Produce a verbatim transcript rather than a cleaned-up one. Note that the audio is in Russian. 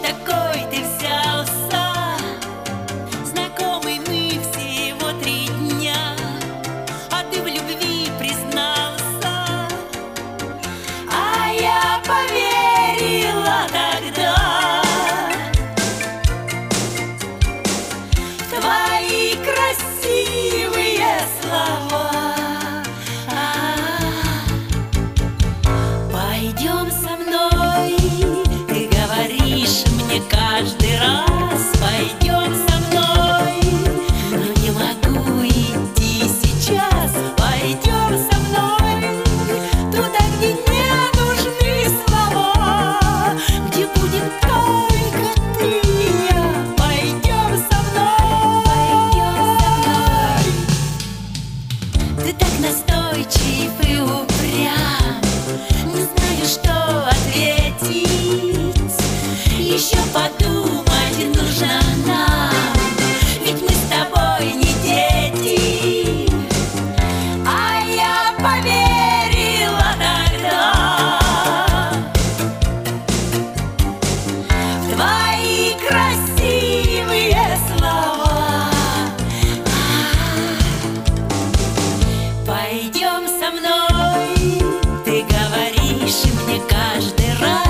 такой ты взялся? Знакомы мы всего три дня, а ты в любви признался. А я поверила тогда в твои красивые слова. Пойдем со мной, ты говоришь мне каждый раз. Пойдем со мной, но не могу идти сейчас. Пойдем со мной туда, где не нужны слова, где будет только ты и я. Пойдем со мной, пойдем со мной. Ты так настойчив и упрям, не знаю, что ответить. Еще подумать нужно нам, ведь мы с тобой не дети. А я поверила тогда в твои красивые слова. Пойдем со мной, ты говоришь мне каждый раз.